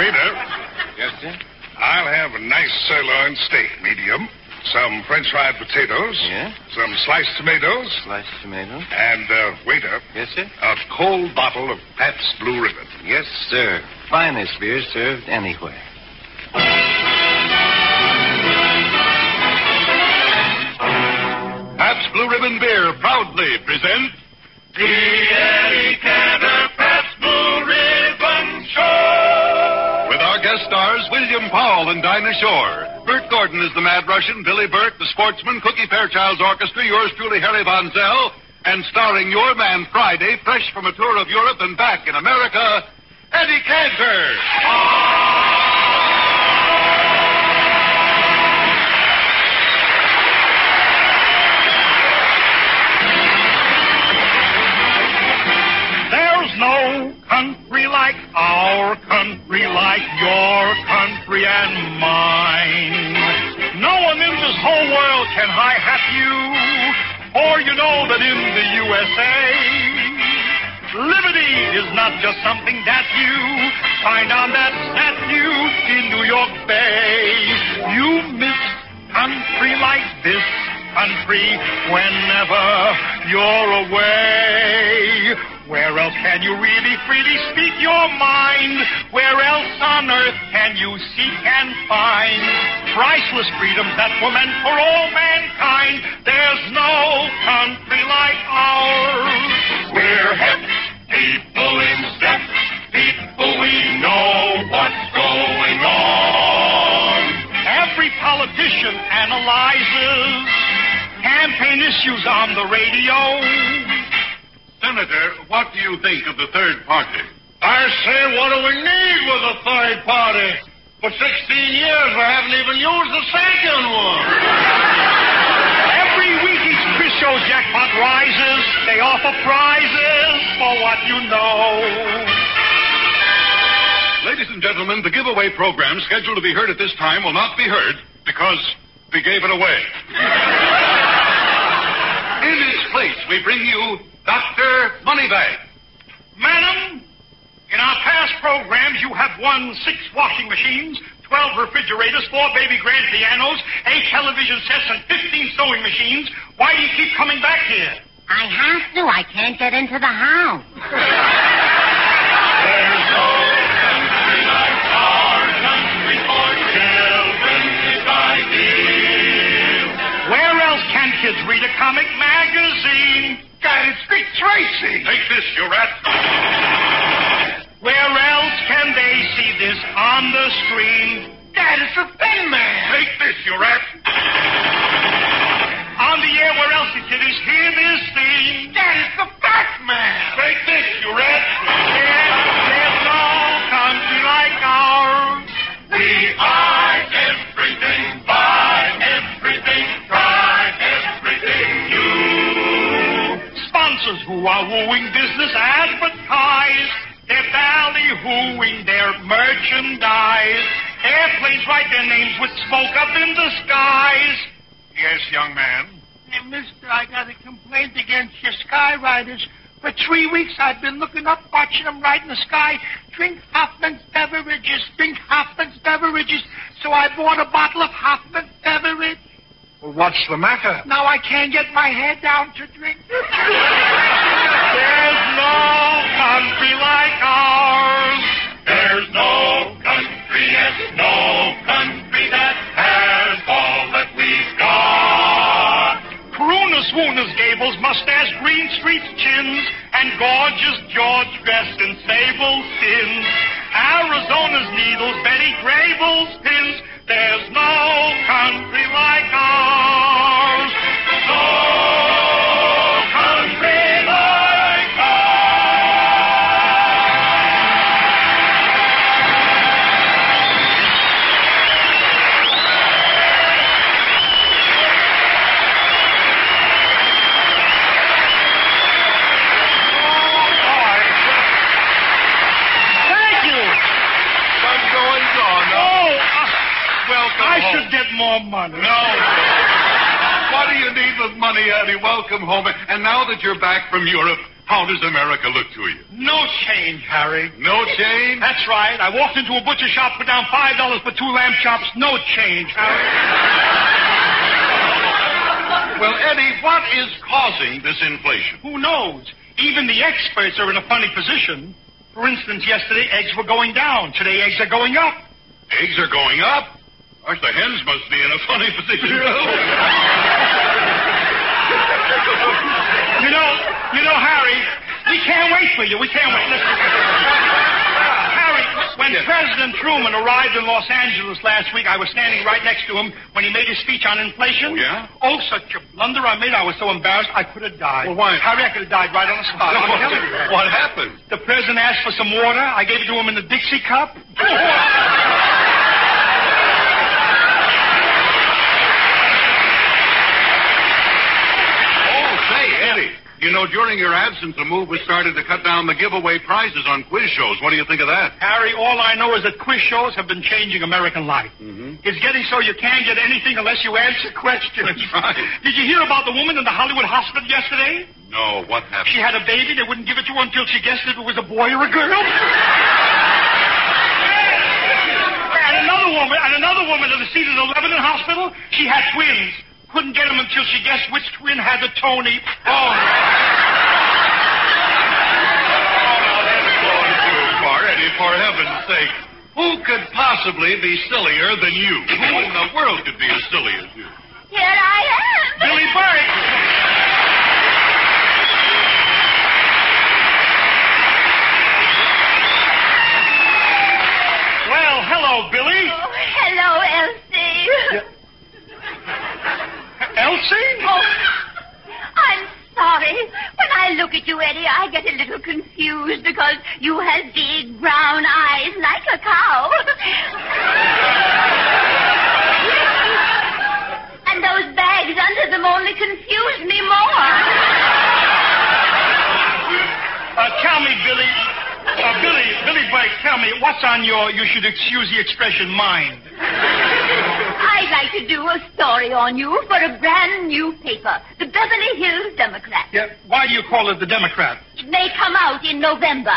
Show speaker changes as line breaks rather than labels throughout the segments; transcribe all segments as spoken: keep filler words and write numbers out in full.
Waiter.
Yes, sir?
I'll have a nice sirloin steak, medium. Some French fried potatoes.
Yeah?
Some sliced tomatoes.
Sliced tomato.
And, uh, waiter.
Yes, sir?
A cold bottle of Pabst Blue Ribbon.
Yes, sir. Finest beer served anywhere.
Pabst Blue Ribbon Beer proudly presents the Eddie Cantor Pabst Blue Ribbon Show. With our guest stars, William Powell and Dinah Shore. Bert Gordon is the Mad Russian, Billy Burke, the Sportsman, Cookie Fairchild's Orchestra, yours truly, Harry Von Zell, and starring your man Friday, fresh from a tour of Europe and back in America, Eddie Cantor. There's no country like our country, like your country and mine. No one in this whole world can hi-hat you, for you know that in the U S A, liberty is not just something that you find on that statue in New York Bay. You miss country like this country whenever you're away. Where else can you really freely speak your mind? Where else on earth can you seek and find priceless freedoms that were meant for all mankind? There's no country like ours. We're hip, people in step, people we know what's going on. Every politician analyzes campaign issues on the radio. Senator, what do you think of the third party?
I say, what do we need with a third party? For sixteen years, we haven't even used the second one.
Every week each quiz show jackpot rises. They offer prizes for what you know. Ladies and gentlemen, the giveaway program scheduled to be heard at this time will not be heard because we gave it away. In its place, we bring you Doctor Moneybag. Madam, in our past programs, you have won six washing machines, twelve refrigerators, four baby grand pianos, eight television sets, and fifteen sewing machines. Why do you keep coming back here?
I have to. I can't get into the house.
There's no country like our country for children this ideal. Where else can kids read a comic magazine?
God, it's Dick Tracy.
Take this, you rat. Where else can they see this on the screen?
Dad, it's the Thin Man.
Take this, you rat. On the air, where else can kiddies hear this thing?
Dad, it's the Fat Man.
Take this, you rat. Yes, there's no country like ours. We are everything, buy everything, try everything new. Sponsors who are wooing business advertise. They're ballyhooing their merchandise. Airplanes write their names with smoke up in the skies. Yes, young man.
Hey, mister, I got a complaint against your skywriters. For three weeks I've been looking up, watching them right in the sky. Drink Hoffman's beverages, drink Hoffman's beverages. So I bought a bottle of Hoffman's beverage.
Well, what's the matter?
Now I can't get my head down to drink.
There's no country like ours. There's no country, yes, no country that has all that we've got. Crooners, swooners, gables, mustache, green streets, chins, and gorgeous George dressed in sable skins. Arizona's needles, Betty Grable's pins. There's no country like ours. No country like
I should get more money.
No. What do you need with money, Eddie? Welcome home. And now that you're back from Europe,
How does America look to you?
No change, Harry.
No change?
That's right. I walked into a butcher shop, put down five dollars for two lamb chops. No change, Harry.
Well, Eddie, what is causing this inflation?
Who knows? Even the experts are in a funny position. For instance, yesterday eggs were going down. Today eggs are going up.
Eggs are going up? Gosh, the hens must be in a funny position.
You know, you know, Harry, we can't wait for you. We can't wait. Listen. Harry, when
Yes.
President Truman arrived in Los Angeles last week, I was standing right next to him when he made his speech on inflation.
Oh, yeah?
Oh, such a blunder I made. I was so embarrassed I could have died.
Well, why?
Harry, I could have died right on the spot. I'm telling you.
What happened?
The president asked for some water. I gave it to him in the Dixie cup.
You know, during your absence, the move was started to cut down the giveaway prizes on quiz shows. What do you think of that?
Harry, all I know is that quiz shows have been changing American life.
Mm-hmm.
It's getting so you can't get anything unless you answer questions.
That's right.
Did you hear about the woman in the Hollywood hospital yesterday?
No, what happened?
She had a baby. They wouldn't give it to her until she guessed if it was a boy or a girl. And another woman, and another woman at the Cedars of Lebanon Hospital, she had twins. Couldn't get them until she guessed which twin had the Tony. Oh,
Oh, now that's going too far, Eddie, for heaven's sake. Who could possibly be sillier than you? Who in the world could be as silly as you?
Here I am.
Billy Burke. Well, hello, Billy.
Oh, hello, Elsie.
Yeah. Elsie?
Oh, I'm sorry. When I look at you, Eddie, I get a little confused because you have big brown eyes like a cow. And those bags under them only confuse me more.
Uh, tell me, Billy. Uh, Billy, Billy Blake, tell me, what's on your, you should excuse the expression, mind?
I'd like to do a story on you for a brand new paper, the Beverly Hills Democrat.
Yeah, why do you call it the Democrat?
It may come out in November.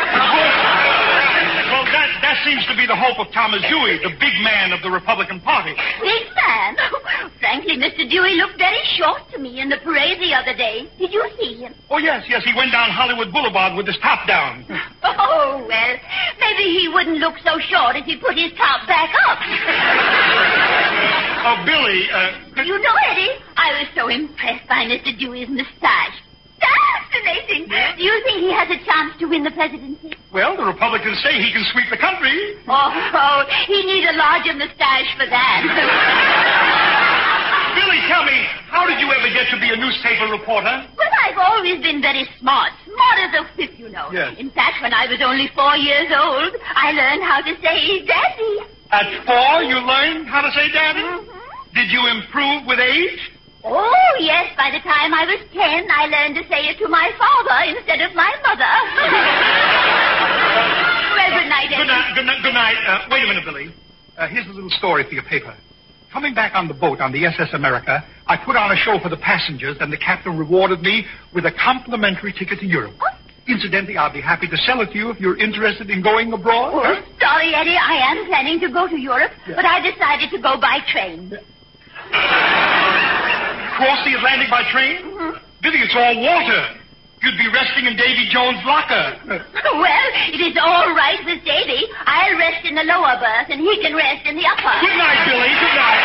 Well, that, that seems to be the hope of Thomas Dewey, the big man of the Republican Party.
Big man? Frankly, Mister Dewey looked very short to me in the parade the other day. Did you see him?
Oh, yes, yes, he went down Hollywood Boulevard with his top down.
Oh, well, maybe he wouldn't look so short if he put his top back up.
Oh, Billy, uh...
You know, Eddie, I was so impressed by Mister Dewey's mustache. Fascinating.
Yeah.
Do you think he has a chance to win the presidency?
Well, the Republicans say he can sweep the country.
Oh, oh he needs a larger mustache for that.
Billy, tell me, how did you ever get to be a newspaper reporter?
Well, I've always been very smart. Smart as a whip, you know.
Yes.
In fact, when I was only four years old, I learned how to say Daddy.
At four, you learned how to say Daddy?
Mm-hmm.
Did you improve with age?
Oh, yes. By the time I was ten, I learned to say it to my father instead of my mother. Well, good night, Eddie.
Good night. Good night. Good night. Uh, wait a minute, Billy. Uh, here's a little story for your paper. Coming back on the boat on the S S America, I put on a show for the passengers, and the captain rewarded me with a complimentary ticket to Europe.
Oh.
Incidentally, I'll be happy to sell it to you if you're interested in going abroad.
Oh, sorry, Eddie. I am planning to go to Europe,
Yeah.
but I decided to go by train.
Cross the Atlantic by train?
Mm-hmm.
Billy, it's all water. You'd be resting in Davy Jones' locker.
Well, it is all right with Davy. I'll rest in the lower berth, and he can rest in the upper.
Good night, Billy. Good night.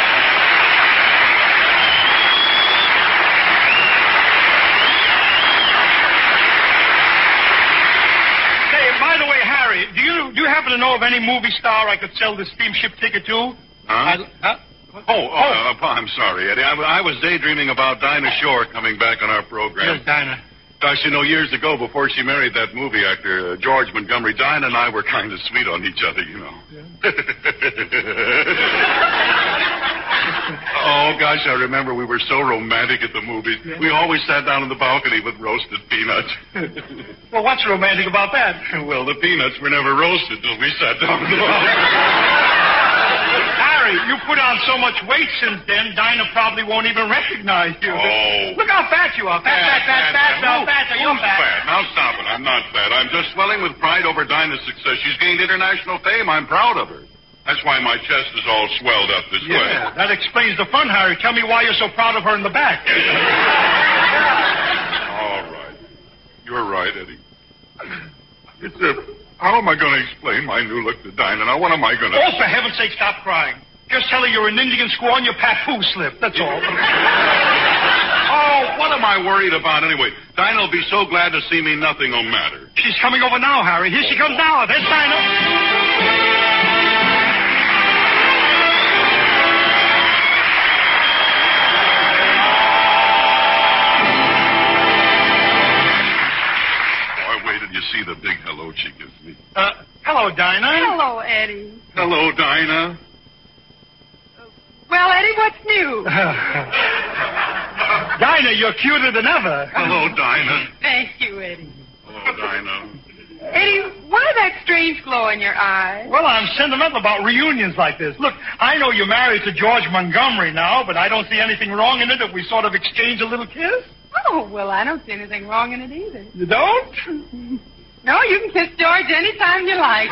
Say, by the way, Harry, do you do you happen to know of any movie star I could sell this steamship ticket to?
Huh?
I, huh?
Oh, oh, uh, I'm sorry, Eddie. I, I was daydreaming about Dinah Shore coming back on our program.
Yes, Dinah.
Gosh, you know, years ago, before she married that movie actor, uh, George Montgomery, Dinah and I were kind of sweet on each other, you know. Yeah. Oh, gosh, I remember we were so romantic at the movies. Yeah. We always sat down on the balcony with roasted peanuts.
Well, what's romantic about that?
Well, the peanuts were never roasted till we sat down on the balcony.
Harry, Harry, you put on so much weight since then, Dinah probably won't even recognize you.
Oh.
Look how fat you are. Fat, fat, fat, fat, fat, fat. fat. You're
Who's
fat.
fat? Now stop it. I'm not fat. I'm just swelling with pride over Dinah's success. She's gained international fame. I'm proud of her. That's why my chest is all swelled up this way.
Yeah, that explains the front, Harry. Tell me why you're so proud of her in the back.
All right. You're right, Eddie. It's a... How am I going to explain my new look to Dinah? Now, what am I going to...
Oh, for heaven's sake, stop crying. Just tell her you're an Indian squaw and your papoose slipped. That's all.
Oh, what am I worried about anyway? Dinah will be so glad to see me, nothing will matter.
She's coming over now, Harry. Here she comes now. There's Dinah.
You see the big hello she gives me.
Uh, hello, Dinah.
Hello, Eddie.
Hello, Dinah.
Well, Eddie, what's new?
Dinah, you're cuter than ever.
Hello, Dinah.
Thank you, Eddie.
Hello, Dinah.
Eddie, why that strange glow in your eye?
Well, I'm sentimental about reunions like this. Look, I know you're married to George Montgomery now, but I don't see anything wrong in it if we sort of exchange a little kiss.
Oh, well, I don't see anything wrong in it either.
You don't?
No, you can kiss George anytime you like.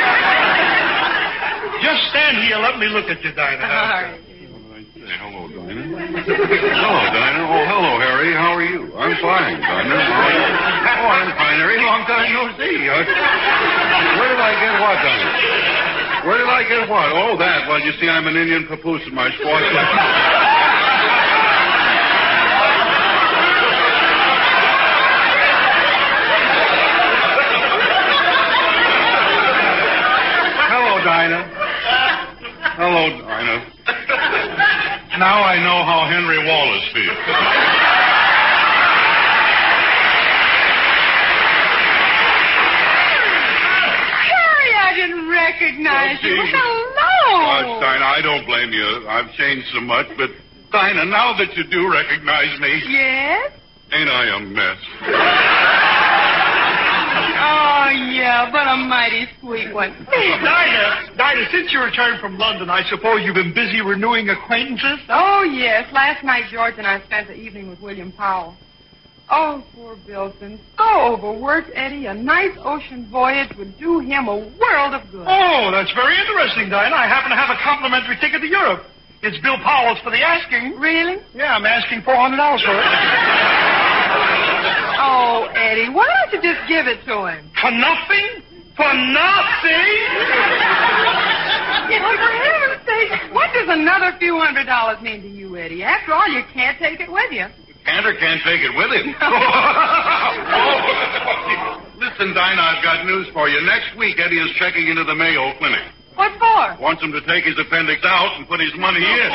Just stand here. Let me look at you, Dinah.
All right.
Say hello, Dinah. Hello, Dinah. Oh, hello, Harry. How are you? I'm fine, Dinah. Oh, I'm fine, Harry. Long time no see. Uh, where did I get what, Dinah? Where did I get what? Oh, that. Well, you see, I'm an Indian papoose in my squash. Dinah. Hello, Dinah. Now I know how Henry Wallace feels.
Harry, I didn't recognize
Oh,
you.
gee.
Hello.
Gosh, Dinah, I don't blame you. I've changed so much, but Dinah, now that you do recognize me,
Yes?
ain't I a mess?
Oh, yeah, but a mighty sweet one.
Dinah, Dinah, since you returned from London, I suppose you've been busy renewing acquaintances?
Oh, yes. Last night, George and I spent the evening with William Powell. Oh, poor Billson. So overworked, Eddie. A nice ocean voyage would do him a world of good.
Oh, that's very interesting, Dinah. I happen to have a complimentary ticket to Europe. It's Bill Powell's for the asking.
Really?
Yeah, I'm asking four hundred dollars for it.
Oh, Eddie, why don't you just give it to him?
For nothing? For nothing?
Well, for heaven's sake, what does another few hundred dollars mean to you, Eddie? After all, you can't take it with you.
Can't or can't take it with him. Listen, Dinah, I've got news for you. Next week, Eddie is checking into the Mayo Clinic.
What for?
Wants him to take his appendix out and put his money in.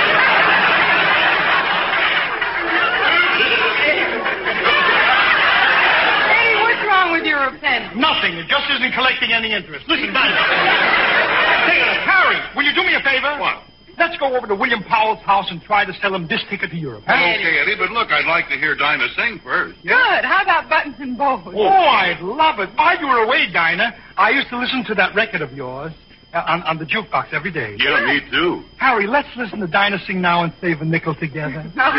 Eddie, what's wrong with your appendix?
Nothing. It just isn't collecting any interest. Listen, Dinah. Hey, Harry, will you do me a favor?
What?
Let's go over to William Powell's house and try to sell him this ticket to Europe. Huh?
Okay, Eddie, but look, I'd like to hear Dinah sing first.
Good. How about buttons and bows?
Oh, I'd love it. While you were away, Dinah, I used to listen to that record of yours uh, on, on the jukebox every day.
Yeah, me too.
Harry, let's listen to Dinah sing now and save a nickel together.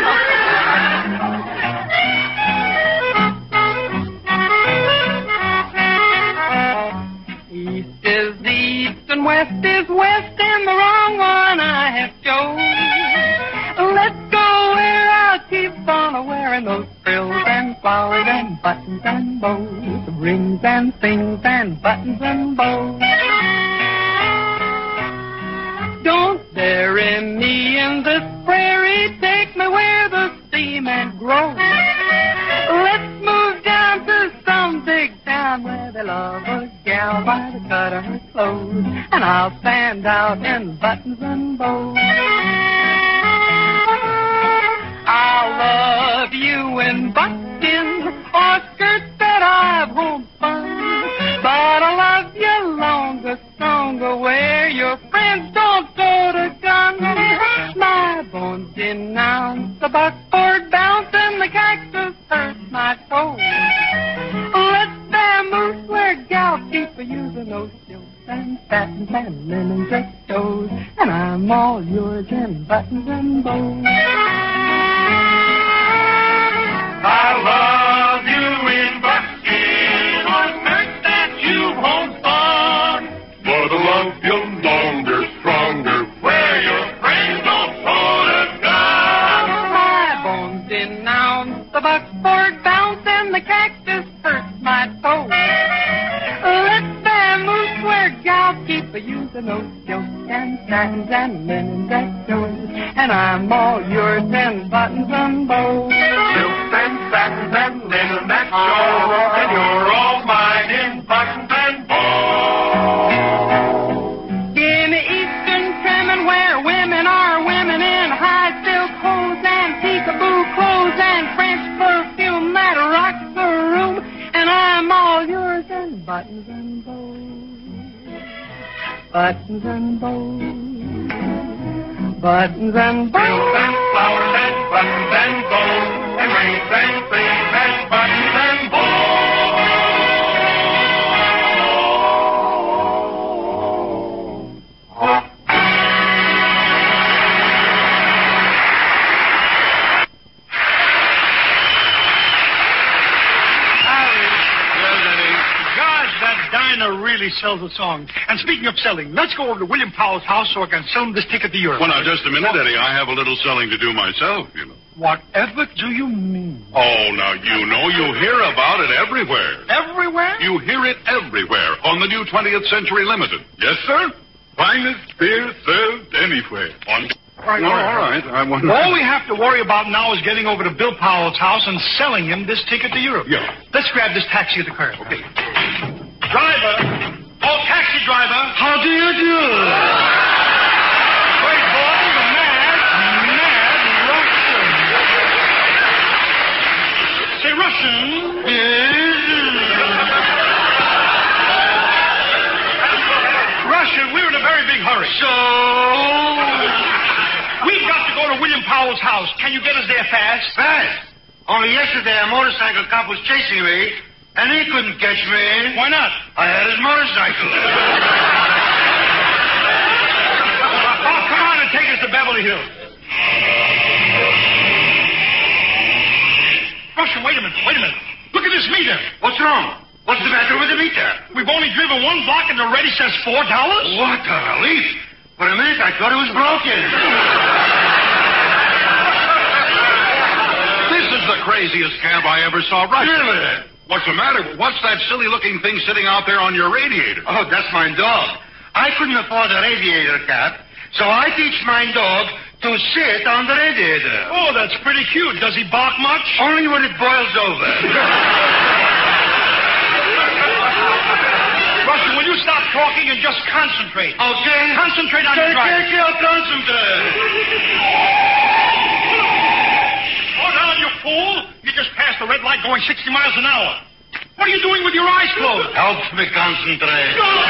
East is east and west is west, and the wrong one I have chose. Let's go where I'll keep on wearing those frills and flowers and buttons and bows, rings and things and buttons and bows. Don't bury me in this prairie, take me where the seamen grow. Let's move down to some big town where they love a gal by the cut of her clothes, and I'll stand out in buttons and bows. I'll love you in buckskin or skirts that I've homespun, but I'll love you longer, stronger where your friends don't go to gun. My bones denounce the buckboard bounce and the cactus hurts my toes. Let's vamoose where gals keep using those silks and and satins and linen dress shows, and I'm all yours in buttons and bows.
I love you in buckskin or skirt that you've homespun.
But I love you longer, stronger,
Where your friends don't hold a gun.
My bones denounce the buckboard bounce and the cactus hurts my toe. Let vamoose where gals keep a using those silks and satins and linen that shows, and I'm all yours in buttons and bows.
Silks and satins and linen that show, and you're all mine in buttons and bows.
In Eastern trimming where women are women in high silk hose and peekaboo clothes and French perfume that rocks the room, and I'm all yours in buttons and bows. Buttons and bows. Buttons and bows.
Silks and flowers and buttons and bows, and rings and things and buttons and bows.
Gosh, that diner really sells a song. And speaking of selling, let's go over to William Powell's house so I can sell him this ticket to Europe.
Well, now, just a minute, Eddie. I have a little selling to do myself, you know.
Whatever do you mean?
Oh, now, you know, you hear about it everywhere.
Everywhere?
You hear it everywhere on the new twentieth Century Limited. Yes, sir? Finest beer served anywhere. On...
Right,
No,
right,
all right. I wonder...
All we have to worry about now is getting over to Bill Powell's house and selling him this ticket to Europe.
Yeah.
Let's grab this taxi at the curb. Okay. Driver. Oh, taxi driver. How do you do? Wait, boy, the mad, mad Russian. Say Russian. Russian, we're in a very big hurry. So? We've got to go to William Powell's house. Can you get us there fast?
Fast. Only yesterday a motorcycle cop was chasing me, and he couldn't catch me.
Why not?
I had his motorcycle.
Oh, come on and take us to Beverly Hills. Russian, wait a minute, wait a minute. Look at this meter.
What's wrong? What's the matter with the meter?
We've only driven one block and already says four dollars?
What a relief. For a minute, I thought it was broken.
This is the craziest cab I ever saw. Right.
Really?
What's the matter? What's that silly-looking thing sitting out there on your radiator?
Oh, that's my dog. I couldn't afford a radiator cap, so I teach my dog to sit on the radiator.
Oh, that's pretty cute. Does he bark much?
Only when it boils over.
Russian, will you stop talking and just concentrate?
Okay.
Concentrate on your
Take
driving.
care, concentrate.
Slow down, you fool. You just passed the red light going sixty miles an hour. What are you doing with your eyes closed?
Helps me concentrate.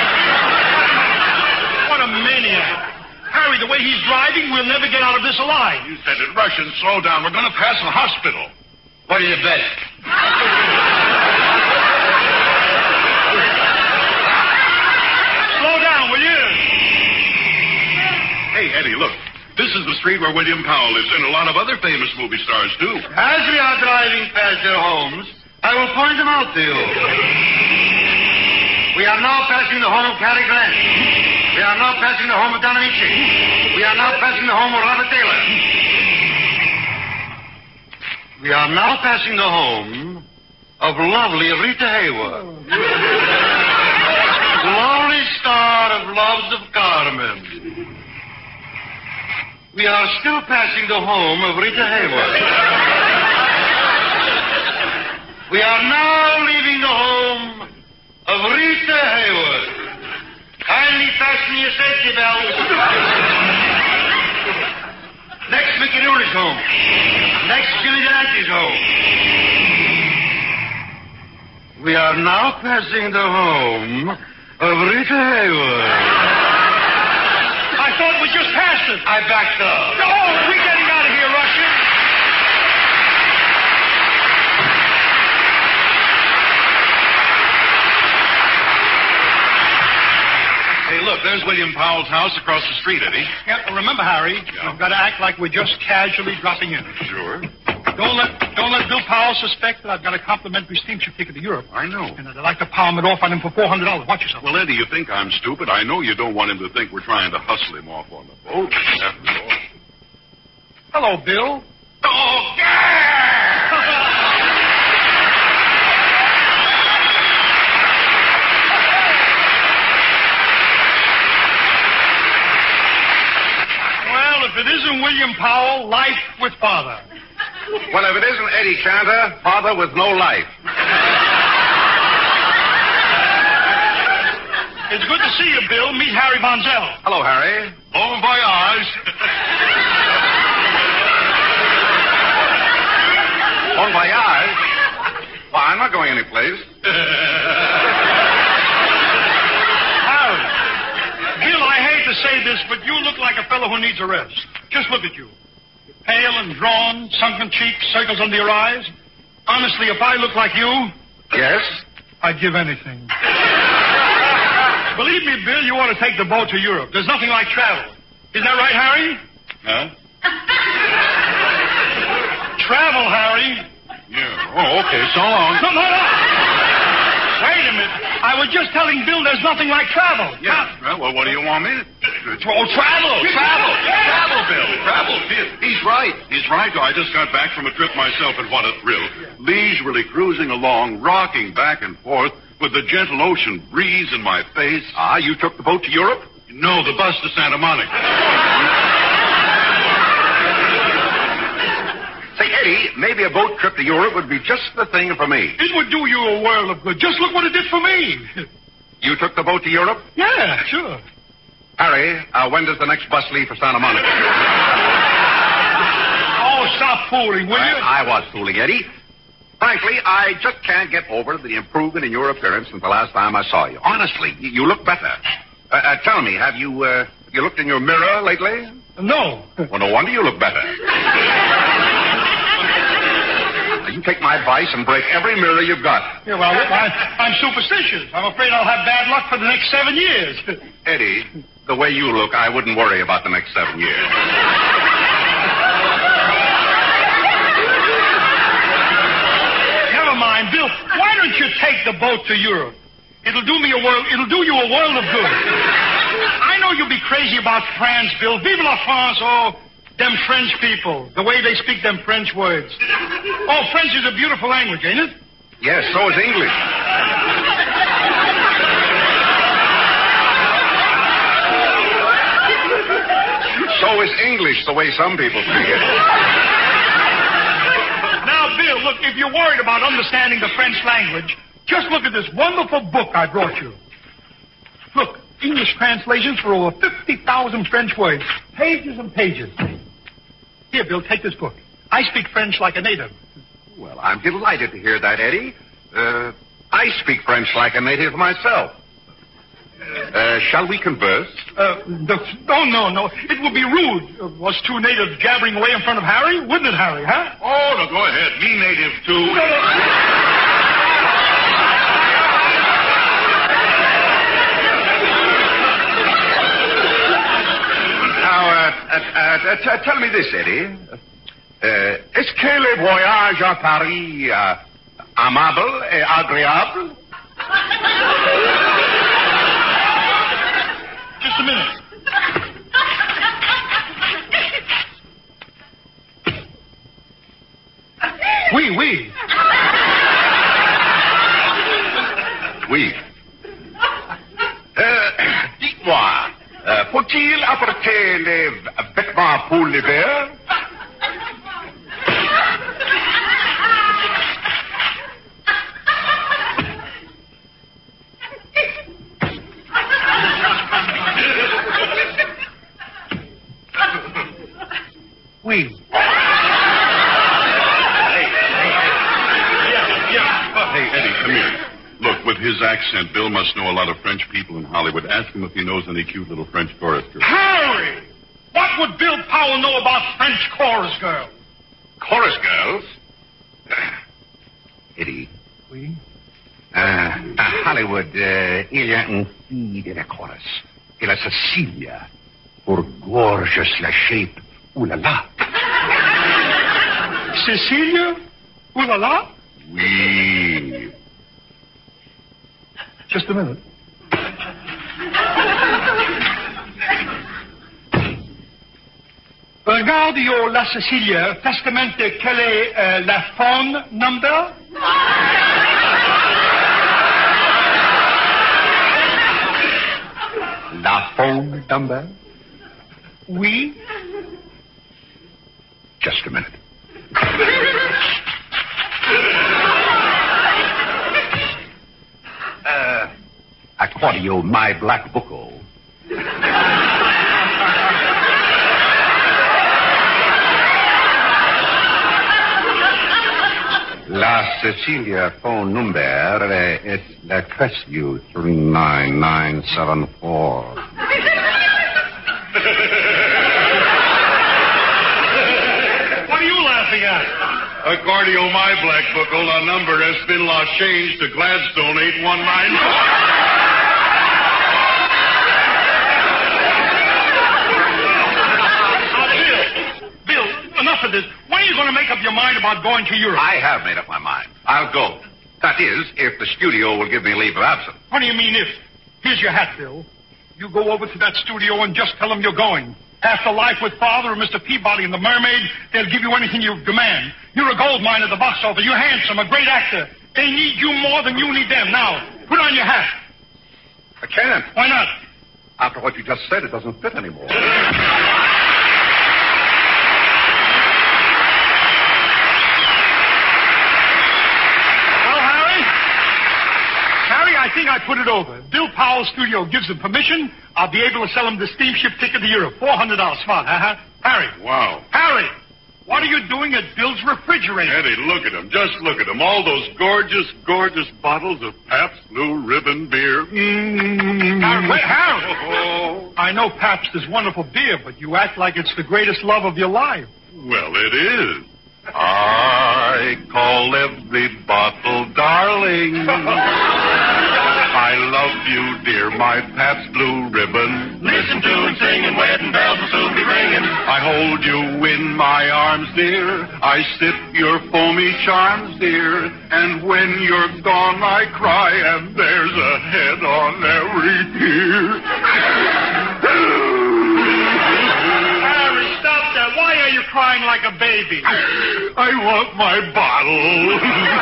What a maniac. Harry, the way he's driving, we'll never get out of this alive.
You said it, Russian. Slow down. We're going to pass a hospital.
What do you bet?
Slow down, will you?
Hey, Eddie, look. This is the street where William Powell lives, and a lot of other famous movie stars, too.
As we are driving past their homes, I will point them out to you. We are now passing the home of Cary Grant. We are now passing the home of Don Amici. We are now passing the home of Robert Taylor. We are now passing the home of lovely Rita Hayworth. Glory star of Loves of Carmen. We are still passing the home of Rita Hayworth. We are now leaving the home of Rita Hayworth. Kindly fasten your safety belts. Next, Mickey Rooney's home. Next, Jimmy Delancey's home. We are now passing the home of Rita Hayworth.
I thought we just passed it.
I backed up.
Oh, we're getting out of here, Russian.
Hey,
Hey, look, there's William Powell's house across the street, Eddie.
Yeah, remember, Harry,
Yeah.
we've got to act like we're just casually dropping in.
Sure.
Don't let don't let Bill Powell suspect that I've got a complimentary steamship ticket to Europe.
I know.
And I'd like to palm it off on him for four hundred dollars. Watch yourself.
Well, Eddie, you think I'm stupid. I know you don't want him to think we're trying to hustle him off on the boat. After all.
Hello, Bill.
Oh, yeah!
Well, if it isn't William Powell, life with father.
Well, if it isn't Eddie Chanter, father with no life.
It's good to see you, Bill. Meet Harry Von Zell.
Hello, Harry. Bon voyage. Bon voyage? Well, I'm not going anyplace.
Harry, Bill, I hate to say this, but you look like a fellow who needs a rest. Just look at you. You're pale and drawn, sunken cheeks, circles under your eyes. Honestly, if I look like you,
Yes?
I'd give anything. Believe me, Bill, you ought to take the boat to Europe. There's nothing like travel. Isn't that right, Harry?
Huh?
Travel, Harry.
Yeah. Oh, okay. So long.
No, no, no. Wait a minute. I was just telling Bill there's nothing like travel.
Yeah. Well, well, what do you want me to...
Oh, travel.
Travel. Travel, Bill. Travel. He's right. He's right. I just got back from a trip myself, and what a thrill. Leisurely cruising along, rocking back and forth with the gentle ocean breeze in my face.
Ah, you took the boat to Europe?
No, the bus to Santa Monica.
Say, Eddie, maybe a boat trip to Europe would be just the thing for me.
It would do you a world of good. Just look what it did for me.
You took the boat to Europe?
Yeah, sure.
Harry, uh, when does the next bus leave for Santa Monica?
Oh, stop fooling, will you?
I, I was fooling, Eddie. Frankly, I just can't get over the improvement in your appearance since the last time I saw you. Honestly, you, you look better. Uh, uh, tell me, have you uh, you looked in your mirror lately?
No.
Well, no wonder you look better. You take my advice and break every mirror you've got.
Yeah, well, I, I'm superstitious. I'm afraid I'll have bad luck for the next seven years.
Eddie, the way you look, I wouldn't worry about the next seven years.
Never mind, Bill. Why don't you take the boat to Europe? It'll do me a world. It'll do you a world of good. I know you'll be crazy about France, Bill. Vive la France! Oh, them French people, the way they speak them French words. Oh, French is a beautiful language, ain't it?
Yes, so is English. So is English, the way some people speak it.
Now, Bill, look, if you're worried about understanding the French language, just look at this wonderful book I brought you. Look, English translations for over fifty thousand French words. Pages and pages. Here, Bill, take this book. I speak French like a native.
Well, I'm delighted to hear that, Eddie. Uh, I speak French like a native myself. Uh, shall we converse?
Uh, the, oh, no, no. It would be rude. Uh, was two natives jabbering away in front of Harry? Wouldn't it, Harry, huh?
Oh, no, go ahead. Me native, too.
No, no.
Now, uh, uh, uh, t- tell me this, Eddie. Uh, est-ce que le voyage à Paris uh, amable et agréable?
Just a minute. Oui, oui.
Oui. Euh, dites-moi, euh, faut-il apporter les vêtements pour l'hiver?
Oui.
Hey, Eddie, come here. Look, with his accent, Bill must know a lot of French people in Hollywood. Ask him if he knows any cute little French chorus girls.
Harry! What would Bill Powell know about French chorus girls?
Chorus girls? Eddie.
Oui.
Euh, à Hollywood, euh, il y a une fille de la chorus. et la Cecilia for gorgeous la shape. Ooh la la.
Cecilia? Ooh la la?
Oui.
Just a minute. Regardio la Cecilia, testamente quel est euh, la phone number?
La phone number?
Oui.
Just a minute. uh, Accordio, my black bucko. La Cecilia phone number is the Crestview three nine nine seven four.
What are you laughing at?
Accordio, my black buckle, la number has been lost changed to Gladstone eight one nine four.
Bill, enough of this. When are you going to make up your mind about going to Europe?
I have made up my mind. I'll go. That is, if the studio will give me leave of absence.
What do you mean if? Here's your hat, Bill. You go over to that studio and just tell them you're going. After Life with Father and Mister Peabody and the Mermaid, they'll give you anything you demand. You're a gold mine at the box office. You're handsome, a great actor. They need you more than you need them. Now, put on your hat.
I can't.
Why not?
After what you just said, it doesn't fit anymore.
I think I put it over. Bill Powell's studio gives him permission. I'll be able to sell him the steamship ticket to Europe. four hundred dollars. Smart, huh? Harry.
Wow.
Harry, what are you doing at Bill's refrigerator?
Eddie, look at them. Just look at them. All those gorgeous, gorgeous bottles of Pabst Blue Ribbon beer.
Mm. Harry, wait, Harry.
Oh.
I know Pabst is wonderful beer, but you act like it's the greatest love of your life.
Well, it is. I call every bottle darling. I love you, dear, my Pabst Blue Ribbon. Listen to and sing and wedding bells will soon be ringing. I hold you in my arms, dear. I sip your foamy charms, dear. And when you're gone, I cry, and there's a head on every tear.
Harry, stop that. Why are you crying like a baby?
I want my bottle.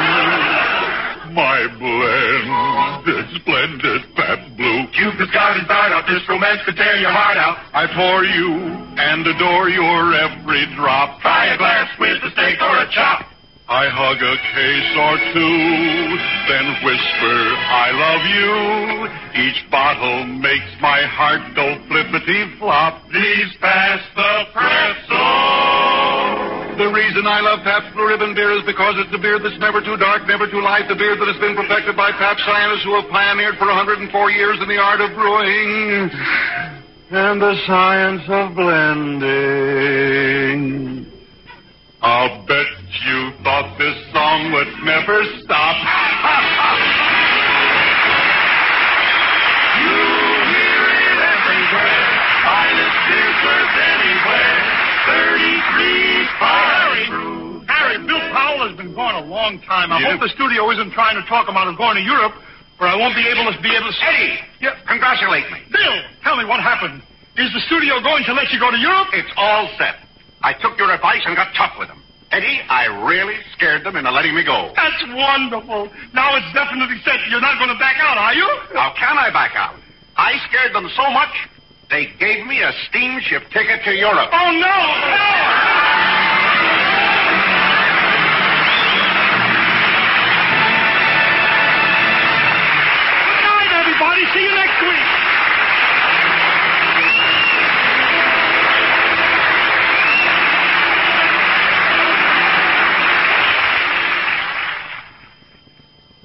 My blended, splendid Pabst Blue. Cupid's got his dart out. This romance could tear your heart out. I pour you and adore your every drop. Try a glass with a steak or a chop. I hug a case or two, then whisper, I love you. Each bottle makes my heart go flippity-flop. Please pass the pretzel. The reason I love Pabst Blue Ribbon beer is because it's a beer that's never too dark, never too light. The beer that has been perfected by Pabst scientists who have pioneered for one hundred four years in the art of brewing and the science of blending. I'll bet you thought this song would never stop. You hear it everywhere. Finest beer served anywhere. thirty-three Harry.
Harry, Bill Powell has been gone a long time. I
Yeah.
hope the studio isn't trying to talk him out of going to Europe, or I won't be able to be able to...
Eddie!
Yeah.
Congratulate me.
Bill, tell me what happened. Is the studio going to let you go to Europe?
It's all set. I took your advice and got tough with them. Eddie, I really scared them into letting me go.
That's wonderful. Now it's definitely set. You're not going to back out, are you?
How can I back out? I scared them so much, they gave me a steamship ticket to Europe.
Oh, no! No! Good night, everybody. See you next week.